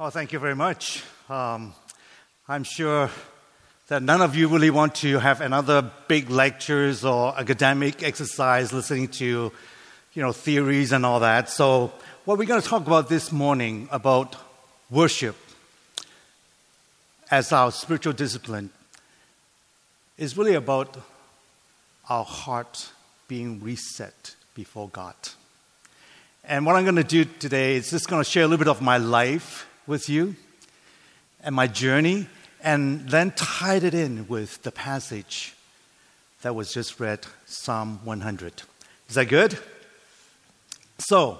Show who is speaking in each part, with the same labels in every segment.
Speaker 1: Oh, thank you very much. I'm sure that none of you really want to have another big lectures or academic exercise listening to, theories and all that. So what we're going to talk about this morning about worship as our spiritual discipline is really about our heart being reset before God. And what I'm going to do today is just going to share a little bit of my life with you and my journey, and then tied it in with the passage that was just read, Psalm 100. Is that good? So,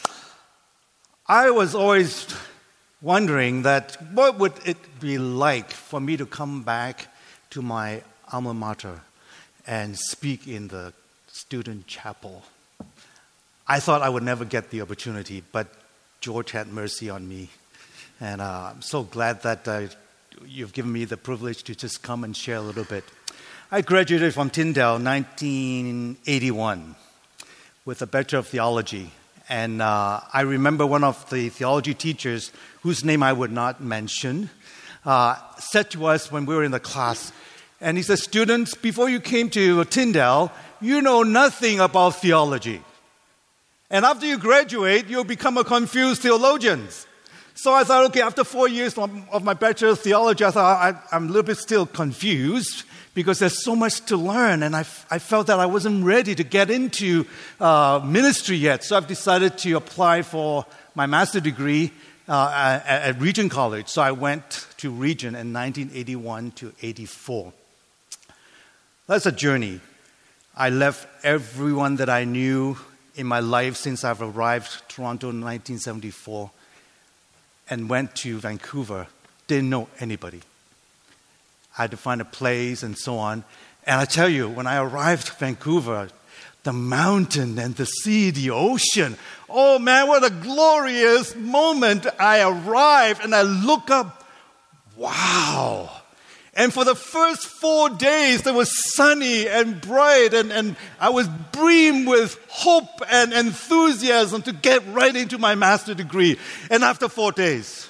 Speaker 1: I was always wondering that what would it be like for me to come back to my alma mater and speak in the student chapel. I thought I would never get the opportunity, but George had mercy on me. And I'm so glad that you've given me the privilege to just come and share a little bit. I graduated from Tyndale in 1981 with a Bachelor of Theology. And I remember one of the theology teachers, whose name I would not mention, said to us when we were in the class, and he said, "Students, before you came to Tyndale, you know nothing about theology. And after you graduate, you'll become a confused theologian." So I thought, okay, after 4 years of my Bachelor of Theology, I thought I'm a little bit still confused because there's so much to learn. And I felt that I wasn't ready to get into ministry yet. So I've decided to apply for my master's degree at Regent College. So I went to Regent in 1981 to 84. That's a journey. I left everyone that I knew in my life since I've arrived in Toronto in 1974 and went to Vancouver. Didn't know anybody. I had to find a place and so on. And I tell you, when I arrived in Vancouver, the mountain and the sea, the ocean, oh man, what a glorious moment. I arrived and I look up, wow. And for the first 4 days, it was sunny and bright, and I was brimmed with hope and enthusiasm to get right into my master's degree. And after 4 days,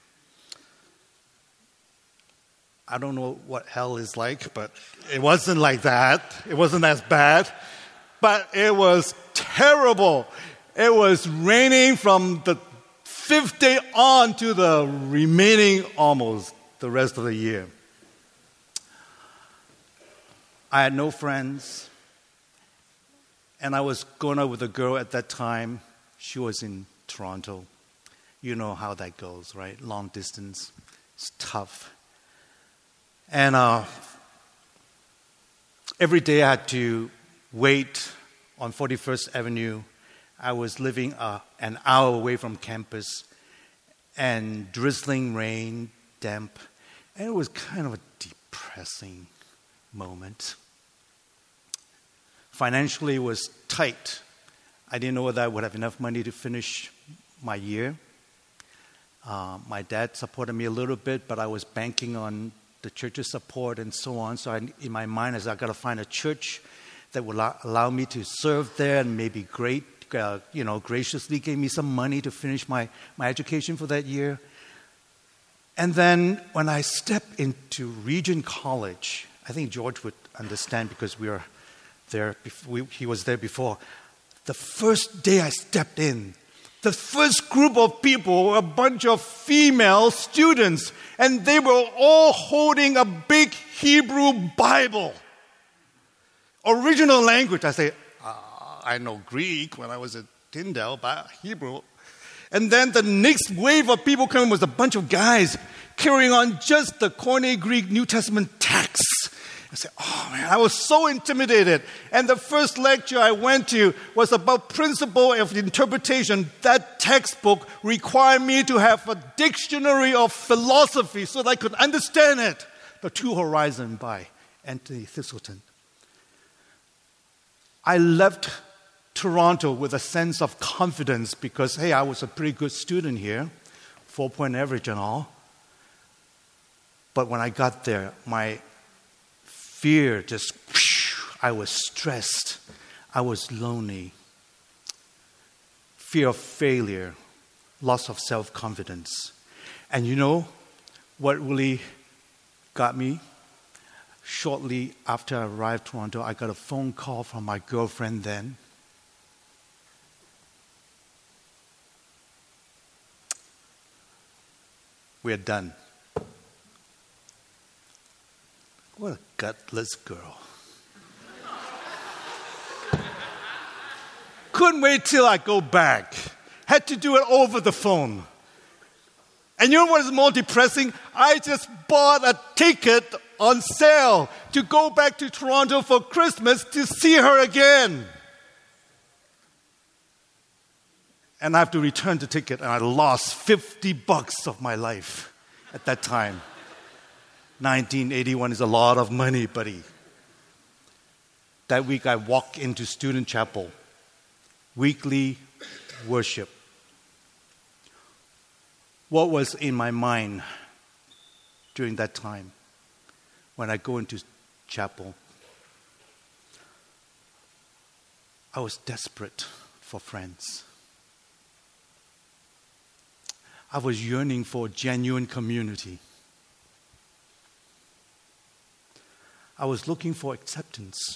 Speaker 1: I don't know what hell is like, but it wasn't like that. It wasn't as bad, but it was terrible. It was raining from the 5th day on to the remaining almost the rest of the year. I had no friends, and I was going out with a girl at that time. She was in Toronto. You know how that goes, right? Long distance. It's tough. And every day I had to wait on 41st Avenue. I was living an hour away from campus, and drizzling rain, damp, and it was kind of a depressing moment. Financially, it was tight. I didn't know whether I would have enough money to finish my year. My dad supported me a little bit, but I was banking on the church's support and so on. So in my mind, I got to find a church that would allow me to serve there and maybe graciously gave me some money to finish my education for that year. And then when I stepped into Regent College, I think George would understand because we were there. He was there before. The first day I stepped in, the first group of people were a bunch of female students, and they were all holding a big Hebrew Bible. Original language. I say, I know Greek when I was at Tyndale, but Hebrew. And then the next wave of people coming was a bunch of guys carrying on just the Koine Greek New Testament text. I said, oh man, I was so intimidated. And the first lecture I went to was about principle of interpretation. That textbook required me to have a dictionary of philosophy so that I could understand it. The Two Horizons by Anthony Thistleton. I left Toronto with a sense of confidence because, hey, I was a pretty good student here, 4-point average and all. But when I got there, my fear just, I was stressed. I was lonely. Fear of failure, loss of self-confidence. And you know what really got me? Shortly after I arrived in Toronto, I got a phone call from my girlfriend then. We're done. What a gutless girl. Couldn't wait till I go back. Had to do it over the phone. And you know what is more depressing? I just bought a ticket on sale to go back to Toronto for Christmas to see her again. And I have to return the ticket, and I lost $50 of my life at that time. 1981 is a lot of money, buddy. That week I walked into student chapel, weekly worship. What was in my mind during that time when I go into chapel? I was desperate for friends. I was yearning for genuine community. I was looking for acceptance.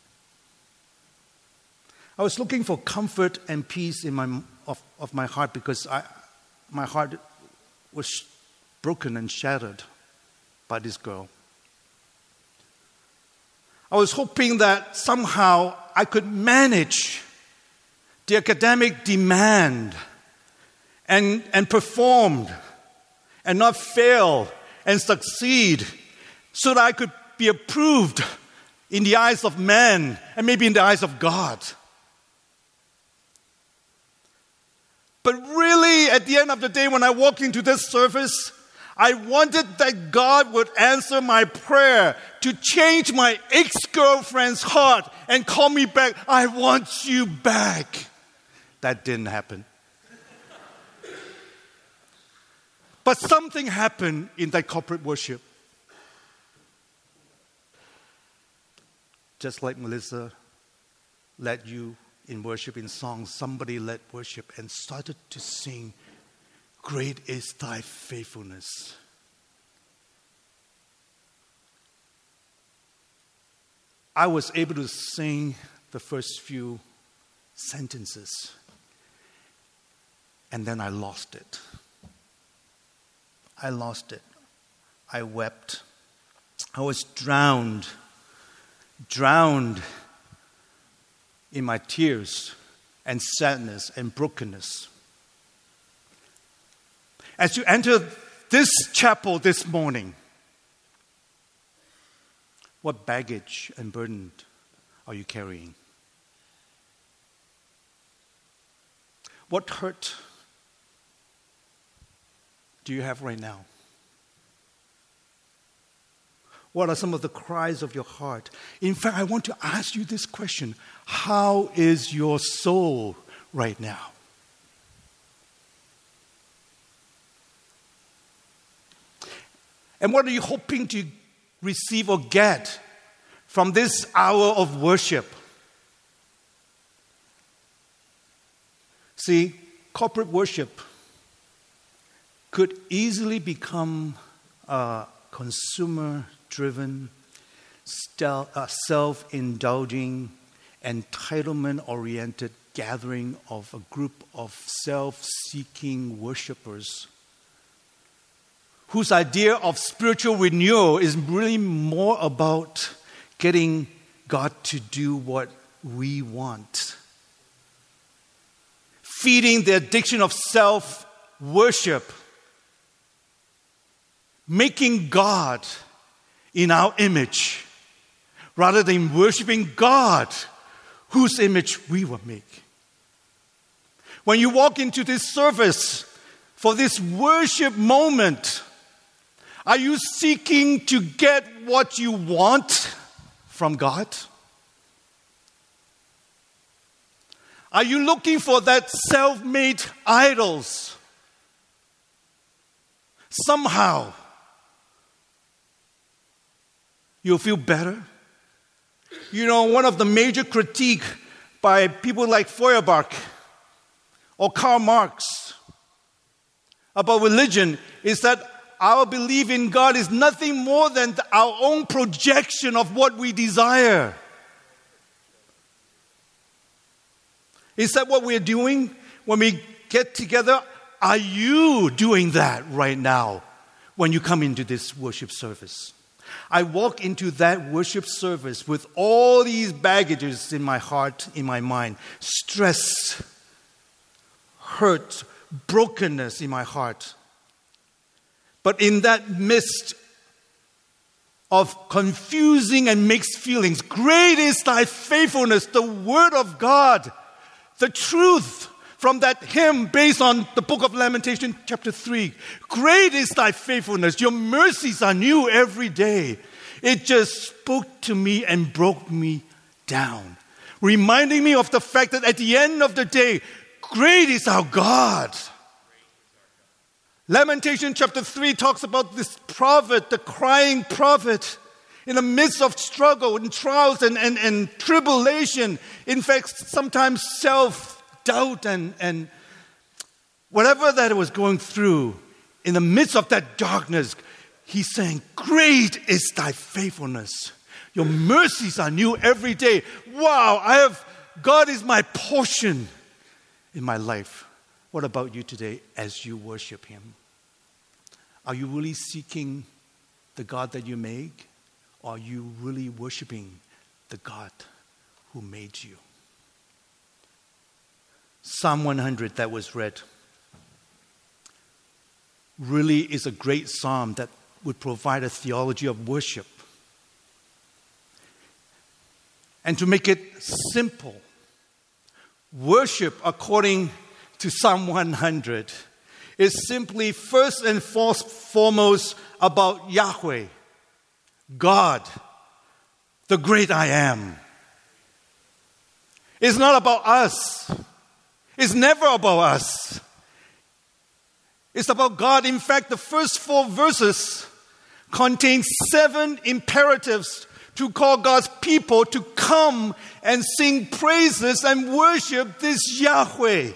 Speaker 1: I was looking for comfort and peace in my heart because my heart was broken and shattered by this girl. I was hoping that somehow I could manage the academic demand and perform and not fail and succeed so that I could be approved in the eyes of men and maybe in the eyes of God. But really, at the end of the day, when I walked into this service, I wanted that God would answer my prayer to change my ex-girlfriend's heart and call me back. I want you back. That didn't happen. But something happened in that corporate worship. Just like Melissa led you in worship in songs, somebody led worship and started to sing, "Great is thy faithfulness." I was able to sing the first few sentences, and then I lost it. I lost it. I wept. I was drowned in my tears and sadness and brokenness. As you enter this chapel this morning, what baggage and burden are you carrying? What hurt do you have right now? What are some of the cries of your heart? In fact, I want to ask you this question. How is your soul right now? And what are you hoping to receive or get from this hour of worship? See, corporate worship could easily become a consumer-driven, self-indulging, entitlement-oriented gathering of a group of self-seeking worshipers whose idea of spiritual renewal is really more about getting God to do what we want. Feeding the addiction of self-worship. Making God in our image rather than worshiping God whose image we will make. When you walk into this service for this worship moment, are you seeking to get what you want from God? Are you looking for that self-made idols? Somehow, you'll feel better. You know, one of the major critiques by people like Feuerbach or Karl Marx about religion is that our belief in God is nothing more than our own projection of what we desire. Is that what we're doing when we get together? Are you doing that right now when you come into this worship service? I walk into that worship service with all these baggages in my heart, in my mind. Stress, hurt, brokenness in my heart. But in that midst of confusing and mixed feelings, great is thy faithfulness, the word of God, the truth from that hymn based on the book of Lamentation, chapter 3. Great is thy faithfulness. Your mercies are new every day. It just spoke to me and broke me down, reminding me of the fact that at the end of the day, great is our God. Lamentation chapter 3 talks about this prophet, the crying prophet, in the midst of struggle and trials and tribulation. In fact, sometimes self-doubt and whatever that it was going through. In the midst of that darkness, he's saying, great is thy faithfulness. Your mercies are new every day. Wow, God is my portion in my life. What about you today as you worship him? Are you really seeking the God that you make? Or are you really worshiping the God who made you? Psalm 100 that was read really is a great psalm that would provide a theology of worship. And to make it simple, worship according to Psalm 100 is simply first and foremost about Yahweh, God, the great I am. It's not about us. It's never about us. It's about God. In fact, the first 4 verses contain 7 imperatives to call God's people to come and sing praises and worship this Yahweh.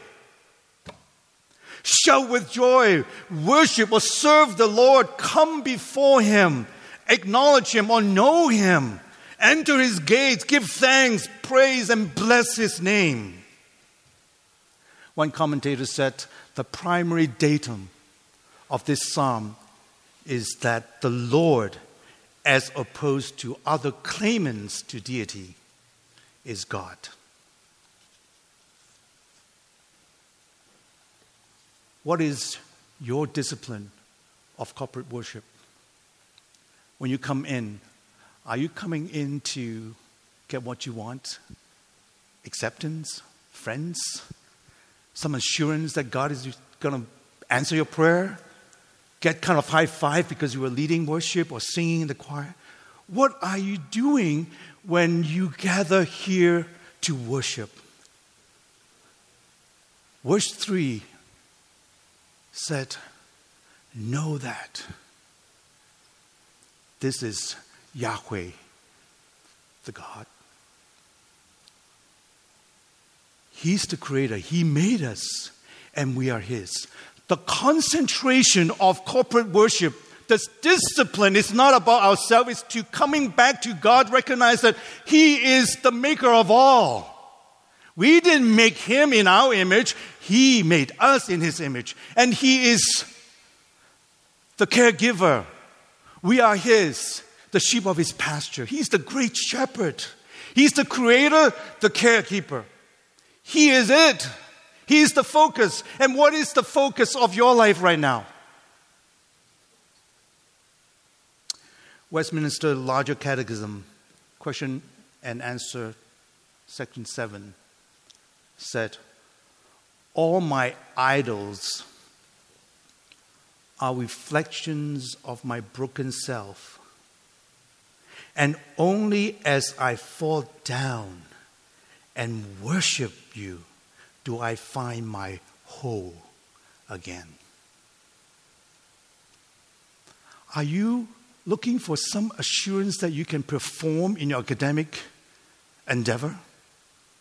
Speaker 1: Shout with joy, worship or serve the Lord, come before him, acknowledge him or know him, enter his gates, give thanks, praise and bless his name. One commentator said the primary datum of this psalm is that the Lord, as opposed to other claimants to deity, is God. What is your discipline of corporate worship? When you come in, are you coming in to get what you want? Acceptance? Friends? Some assurance that God is going to answer your prayer? Get kind of high five because you were leading worship or singing in the choir? What are you doing when you gather here to worship? Verse 3 said, know that this is Yahweh, the God. He's the creator. He made us, and we are his. The concentration of corporate worship, this discipline is not about ourselves. It's to coming back to God, recognize that he is the maker of all. We didn't make him in our image. He made us in his image. And he is the caregiver. We are his, the sheep of his pasture. He's the great shepherd. He's the creator, the carekeeper. He is it. He is the focus. And what is the focus of your life right now? Westminster Larger Catechism, question and answer, section 7, said, all my idols are reflections of my broken self, and only as I fall down and worship you do I find my whole again. Are you looking for some assurance that you can perform in your academic endeavor?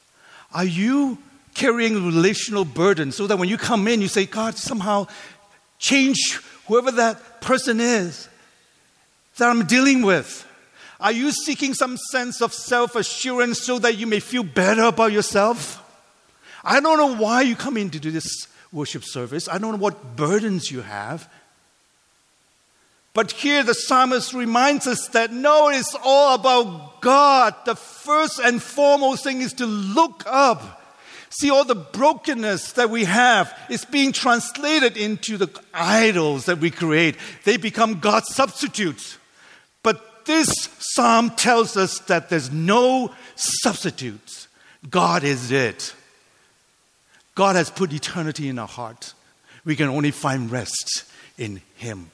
Speaker 1: Are you carrying relational burden so that when you come in, you say, God, somehow change whoever that person is that I'm dealing with? Are you seeking some sense of self-assurance so that you may feel better about yourself? I don't know why you come into this worship service. I don't know what burdens you have. But here the psalmist reminds us that no, it's all about God. The first and foremost thing is to look up. See, all the brokenness that we have is being translated into the idols that we create. They become God's substitutes. But this psalm tells us that there's no substitutes. God is it. God has put eternity in our heart. We can only find rest in Him.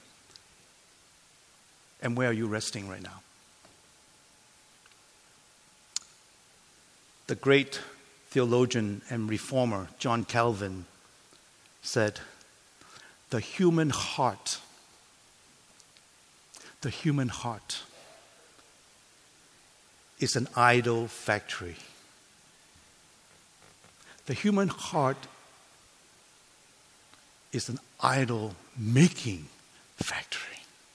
Speaker 1: And where are you resting right now? The great theologian and reformer John Calvin said, the human heart is an idol factory. The human heart is an idol making factory.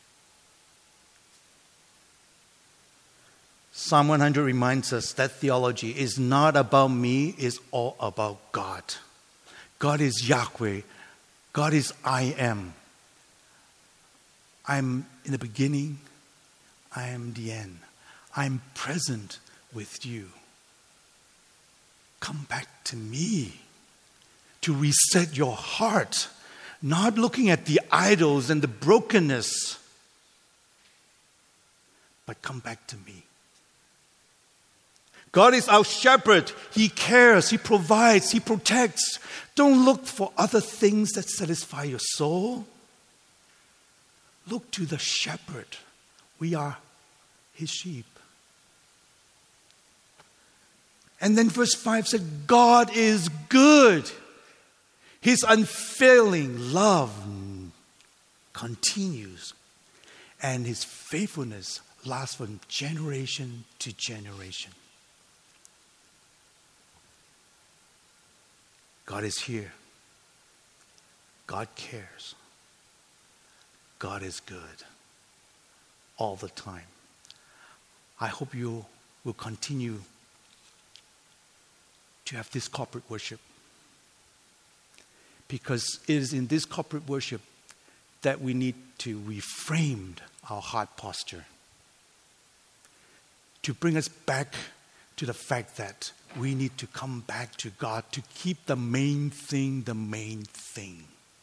Speaker 1: Psalm 100 reminds us that theology is not about me, it's all about God. God is Yahweh. God is I am. I'm in the beginning. I am the end. I'm present with you. Come back to me to reset your heart, not looking at the idols and the brokenness, but come back to me. God is our shepherd. He cares, He provides, He protects. Don't look for other things that satisfy your soul. Look to the shepherd. We are His sheep. And then verse 5 said, God is good. His unfailing love continues. And His faithfulness lasts from generation to generation. God is here. God cares. God is good all the time. I hope you will continue to have this corporate worship, because it is in this corporate worship that we need to reframe our heart posture, to bring us back to the fact that we need to come back to God to keep the main thing the main thing.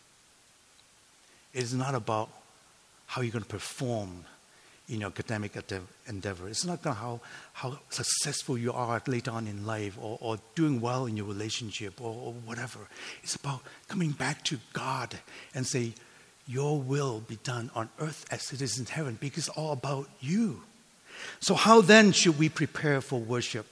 Speaker 1: It is not about how you're going to perform in your academic endeavor. It's not about how successful you are later on in life, or doing well in your relationship, or whatever. It's about coming back to God and say, your will be done on earth as it is in heaven, because it's all about you. So how then should we prepare for worship?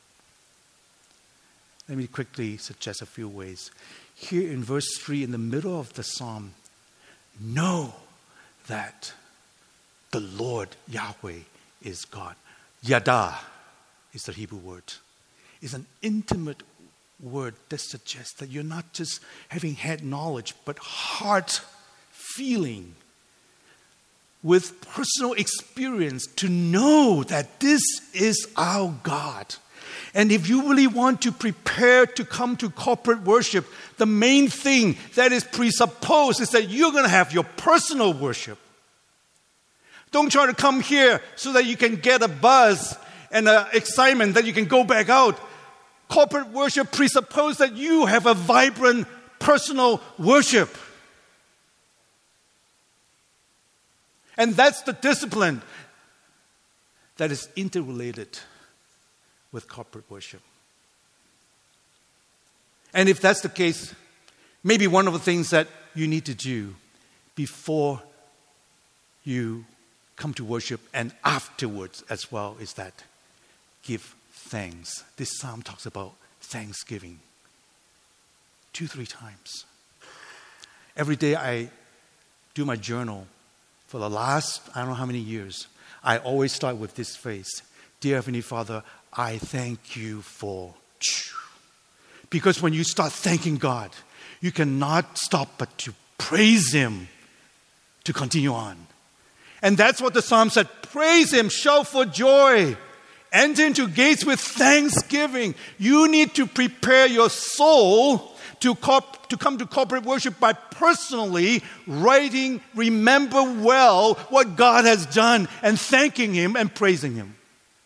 Speaker 1: Let me quickly suggest a few ways. Here in verse 3, in the middle of the psalm, know that the Lord Yahweh is God. Yada is the Hebrew word. It's an intimate word that suggests that you're not just having head knowledge, but heart feeling with personal experience to know that this is our God. And if you really want to prepare to come to corporate worship, the main thing that is presupposed is that you're going to have your personal worship. Don't try to come here so that you can get a buzz and an excitement that you can go back out. Corporate worship presupposes that you have a vibrant personal worship. And that's the discipline that is interrelated with corporate worship. And if that's the case, maybe one of the things that you need to do before you come to worship and afterwards as well is that give thanks. This psalm talks about thanksgiving 2-3 times. Every day I do my journal for the last, I don't know how many years. I always start with this phrase: Dear Heavenly Father, I thank you for. Because when you start thanking God, you cannot stop but to praise Him to continue on. And that's what the psalm said. Praise Him, shout for joy. Enter into gates with thanksgiving. You need to prepare your soul to come to corporate worship by personally remember well what God has done and thanking Him and praising Him.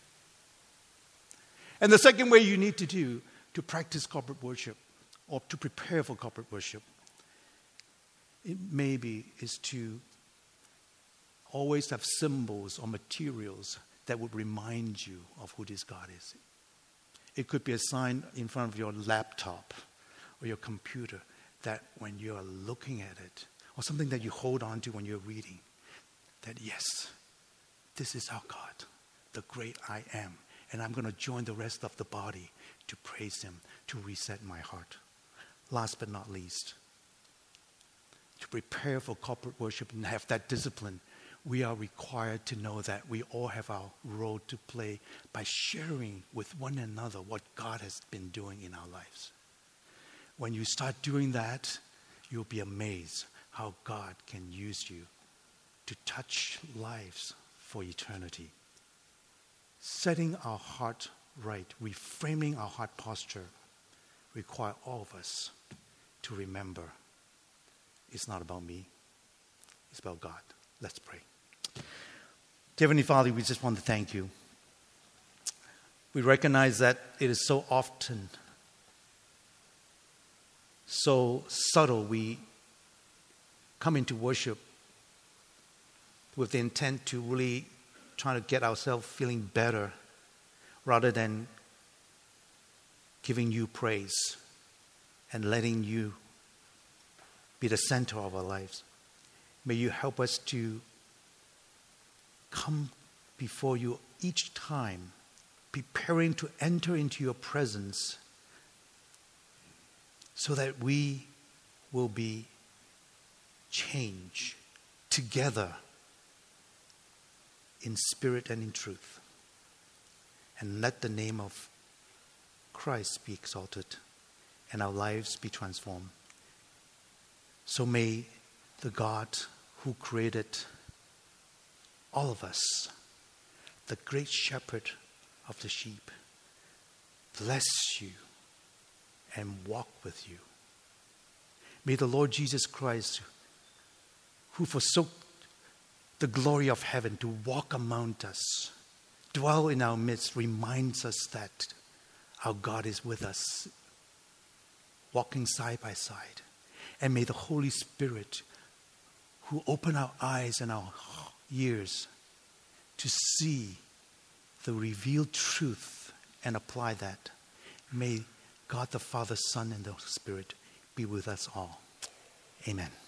Speaker 1: And the second way you need to do to practice corporate worship or to prepare for corporate worship, it maybe is to always have symbols or materials that would remind you of who this God is. It could be a sign in front of your laptop or your computer that when you're looking at it, or something that you hold on to when you're reading, that yes, this is our God, the great I am. And I'm going to join the rest of the body to praise Him, to reset my heart. Last but not least, to prepare for corporate worship and have that discipline, we are required to know that we all have our role to play by sharing with one another what God has been doing in our lives. When you start doing that, you'll be amazed how God can use you to touch lives for eternity. Setting our heart right, reframing our heart posture, require all of us to remember it's not about me, it's about God. Let's pray. Dear Heavenly Father, we just want to thank you. We recognize that it is so often, so subtle. We come into worship with the intent to really try to get ourselves feeling better rather than giving you praise and letting you be the center of our lives. May you help us to come before you each time, preparing to enter into your presence so that we will be changed together in spirit and in truth. And let the name of Christ be exalted and our lives be transformed. So may the God who created all of us, the great shepherd of the sheep, bless you and walk with you. May the Lord Jesus Christ, who forsook the glory of heaven to walk among us, dwell in our midst, reminds us that our God is with us, walking side by side. And may the Holy Spirit, who open our eyes and our ears to see the revealed truth and apply that, may God the Father, Son, and the Spirit be with us all. Amen.